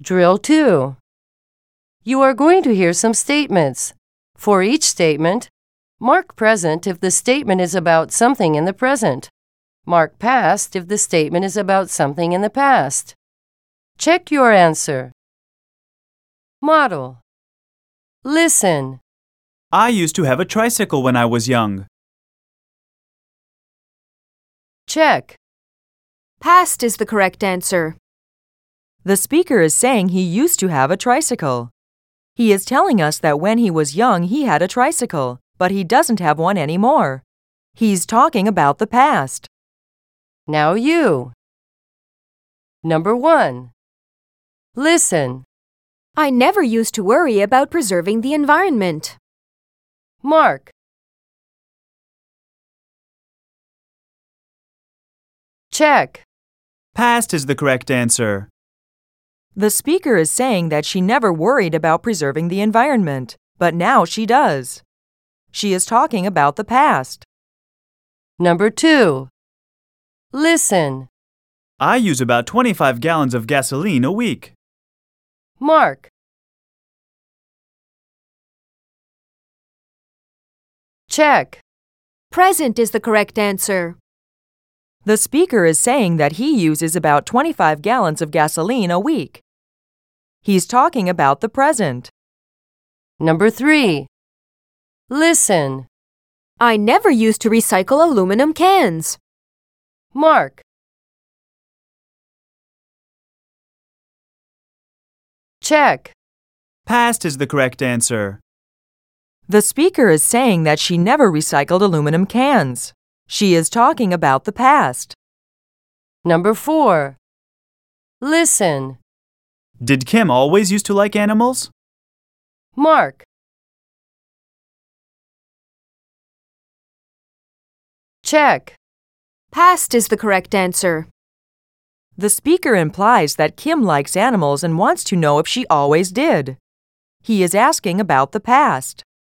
Drill 2. You are going to hear some statements. For each statement, mark present if the statement is about something in the present. Mark past if the statement is about something in the past. Check your answer. Model. Listen. I used to have a tricycle when I was young. Check. Past is the correct answer. The speaker is saying he used to have a tricycle. He is telling us that when he was young he had a tricycle, but he doesn't have one anymore. He's talking about the past. Now you. Number 1. Listen. I never used to worry about preserving the environment. Mark. Check. Past is the correct answer. The speaker is saying that she never worried about preserving the environment, but now she does. She is talking about the past. Number 2. Listen. I use about 25 gallons of gasoline a week. Mark. Check. Present is the correct answer. The speaker is saying that he uses about 25 gallons of gasoline a week. He's talking about the present. Number 3. Listen. I never used to recycle aluminum cans. Mark. Check. Past is the correct answer. The speaker is saying that she never recycled aluminum cans. She is talking about the past. Number 4. Listen. Did Kim always used to like animals? Mark. Check. Past is the correct answer. The speaker implies that Kim likes animals and wants to know if she always did. He is asking about the past.